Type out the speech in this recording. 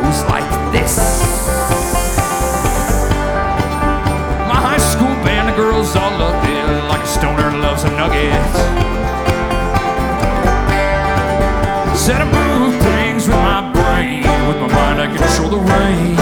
goes like this. My high school band, the girls all loved it like a stoner loves a nugget. Said I move things with my brain, with my mind I control the rain.